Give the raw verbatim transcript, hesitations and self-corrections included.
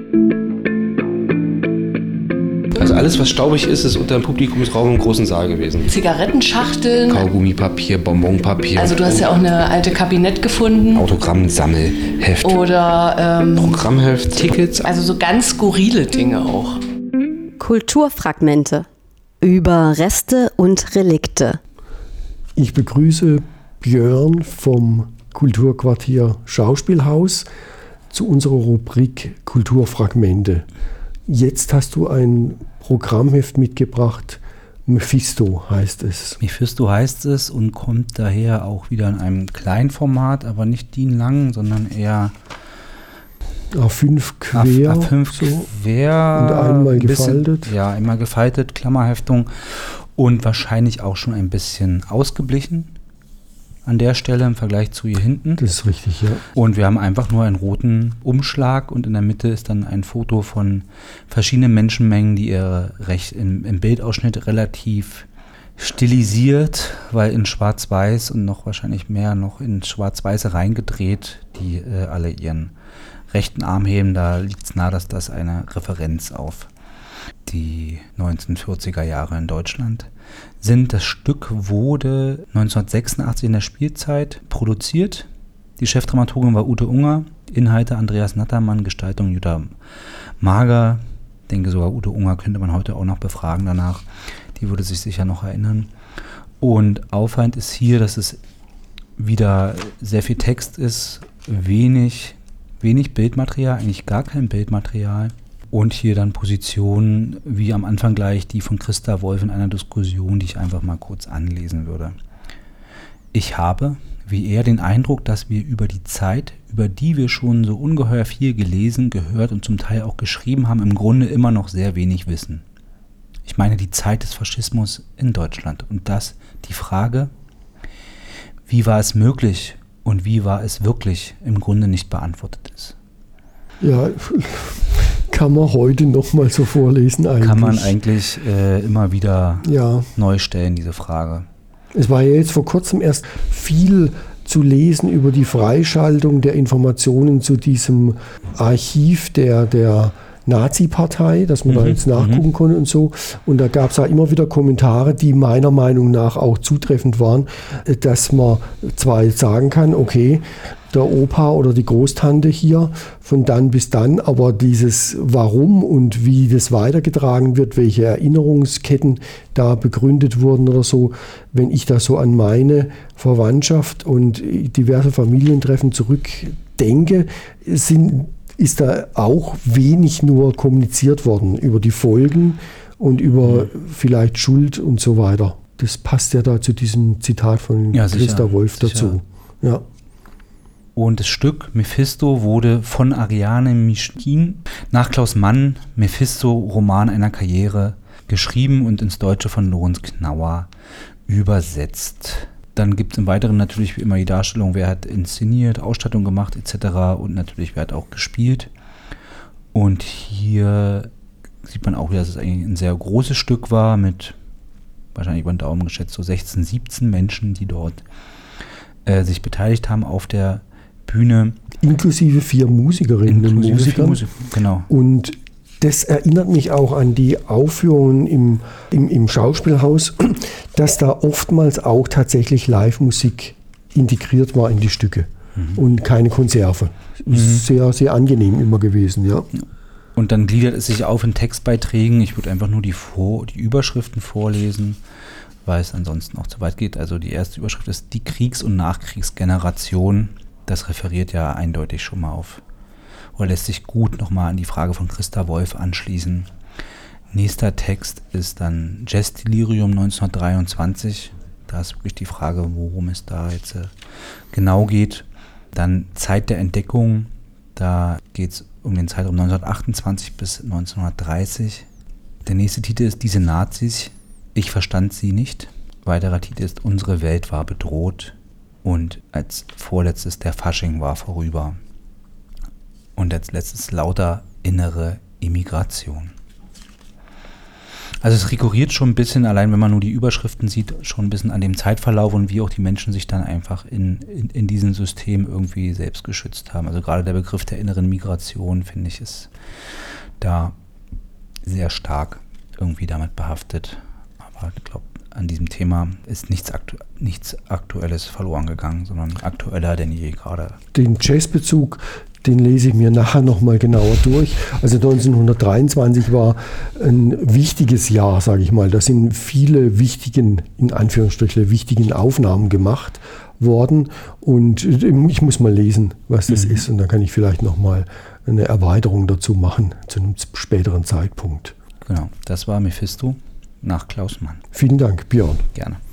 Also alles, was staubig ist, ist unter dem Publikumsraum im großen Saal gewesen. Zigarettenschachteln. Kaugummipapier, Bonbonpapier. Also du hast ja auch eine alte Kabinett gefunden. Autogrammsammelheft. Oder ähm, Programmheft, Tickets. Also so ganz skurrile Dinge auch. Kulturfragmente. Über Reste und Relikte. Ich begrüße Björn vom Kulturquartier Schauspielhaus zu unserer Rubrik Kulturfragmente. Jetzt hast du ein Programmheft mitgebracht, Mephisto heißt es. Mephisto heißt es und kommt daher auch wieder in einem kleinen Format, aber nicht D I N-lang, sondern eher A fünf quer. A fünf so. quer. Und einmal ein bisschen, gefaltet. Ja, einmal gefaltet, Klammerheftung und wahrscheinlich auch schon ein bisschen ausgeblichen an der Stelle im Vergleich zu hier hinten. Das ist richtig, ja. Und wir haben einfach nur einen roten Umschlag und in der Mitte ist dann ein Foto von verschiedenen Menschenmengen, die ihre recht im, im Bildausschnitt relativ stilisiert, weil in Schwarz-Weiß und noch wahrscheinlich mehr noch in Schwarz-Weiße reingedreht, die äh, alle ihren rechten Arm heben. Da liegt es nahe, dass das eine Referenz auf die neunzehnhundertvierziger Jahre in Deutschland sind. Das Stück wurde neunzehnhundertsechsundachtzig in der Spielzeit produziert. Die Chefdramaturgin war Ute Unger, Inhalte Andreas Nattermann, Gestaltung Jutta Mager. Ich denke sogar Ute Unger könnte man heute auch noch befragen danach. Die würde sich sicher noch erinnern. Und auffallend ist hier, dass es wieder sehr viel Text ist, wenig, wenig Bildmaterial, eigentlich gar kein Bildmaterial. Und hier dann Positionen, wie am Anfang gleich, die von Christa Wolf in einer Diskussion, die ich einfach mal kurz anlesen würde. Ich habe, wie er, den Eindruck, dass wir über die Zeit, über die wir schon so ungeheuer viel gelesen, gehört und zum Teil auch geschrieben haben, im Grunde immer noch sehr wenig wissen. Ich meine die Zeit des Faschismus in Deutschland und das, die Frage, wie war es möglich und wie war es wirklich, im Grunde nicht beantwortet ist. Ja, kann man heute noch mal so vorlesen eigentlich. Kann man eigentlich äh, immer wieder ja. neu stellen, diese Frage. Es war ja jetzt vor kurzem erst viel zu lesen über die Freischaltung der Informationen zu diesem Archiv der, der Nazi-Partei, dass man mhm. da jetzt nachgucken mhm. konnte und so. Und da gab es auch immer wieder Kommentare, die meiner Meinung nach auch zutreffend waren, dass man zwar sagen kann, okay, der Opa oder die Großtante hier von dann bis dann, aber dieses Warum und wie das weitergetragen wird, welche Erinnerungsketten da begründet wurden oder so, wenn ich da so an meine Verwandtschaft und diverse Familientreffen zurückdenke, sind, ist da auch wenig nur kommuniziert worden über die Folgen und über vielleicht Schuld und so weiter. Das passt ja da zu diesem Zitat von ja, Christa sicher, Wolf sicher. dazu. Ja. Und das Stück Mephisto wurde von Ariane Mischkin nach Klaus Mann, Mephisto, Roman einer Karriere, geschrieben und ins Deutsche von Lorenz Knauer übersetzt. Dann gibt es im Weiteren natürlich wie immer die Darstellung, wer hat inszeniert, Ausstattung gemacht et cetera. Und natürlich wer hat auch gespielt. Und hier sieht man auch, dass es eigentlich ein sehr großes Stück war mit wahrscheinlich über den Daumen geschätzt so sechzehn, siebzehn Menschen, die dort äh, sich beteiligt haben auf der Bühne. Inklusive vier Musikerinnen und Musiker. Musik, genau. Und das erinnert mich auch an die Aufführungen im, im, im Schauspielhaus, dass da oftmals auch tatsächlich Live-Musik integriert war in die Stücke mhm. und keine Konserve. Mhm. Sehr, sehr angenehm immer gewesen, ja. Und dann gliedert es sich auf in Textbeiträgen. Ich würde einfach nur die, Vor- die Überschriften vorlesen, weil es ansonsten auch zu weit geht. Also die erste Überschrift ist die Kriegs- und Nachkriegsgeneration. Das referiert ja eindeutig schon mal auf, oder lässt sich gut nochmal an die Frage von Christa Wolf anschließen. Nächster Text ist dann Jazzdelirium neunzehnhundertdreiundzwanzig. Da ist wirklich die Frage, worum es da jetzt äh, genau geht. Dann Zeit der Entdeckung. Da geht es um den Zeitraum neunzehnhundertachtundzwanzig bis neunzehnhundertdreißig. Der nächste Titel ist Diese Nazis. Ich verstand sie nicht. Weiterer Titel ist Unsere Welt war bedroht. Und als vorletztes Der Fasching war vorüber. Und als letztes Lauter innere Immigration. Also es rekurriert schon ein bisschen, allein wenn man nur die Überschriften sieht, schon ein bisschen an dem Zeitverlauf und wie auch die Menschen sich dann einfach in, in, in diesem System irgendwie selbst geschützt haben. Also gerade der Begriff der inneren Migration, finde ich, ist da sehr stark irgendwie damit behaftet. Aber ich glaube, an diesem Thema ist nichts, aktu- nichts Aktuelles verloren gegangen, sondern aktueller denn je gerade. Den Jazzbezug, den lese ich mir nachher nochmal genauer durch. Also neunzehnhundertdreiundzwanzig war ein wichtiges Jahr, sage ich mal. Da sind viele wichtigen, in Anführungsstrichen, wichtigen Aufnahmen gemacht worden. Und ich muss mal lesen, was das mhm. ist. Und dann kann ich vielleicht nochmal eine Erweiterung dazu machen, zu einem späteren Zeitpunkt. Genau, das war Mephisto nach Klaus Mann. Vielen Dank, Björn. Gerne.